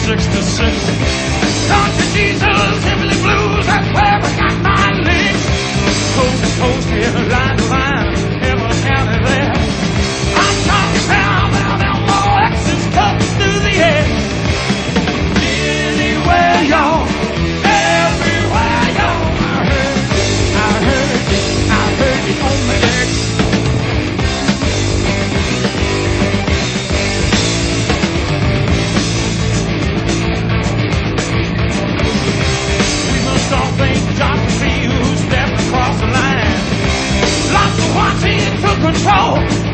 66. Country diesels, hillbilly blues, that's where we got my licks. Coast to coast here, line to line, every county there. I'm talking about them old X's cut through the air. Anywhere, y'all, everywhere, y'all. I heard you on the X. We must all thank Johnson who stepped across the line. Lots of watching took control.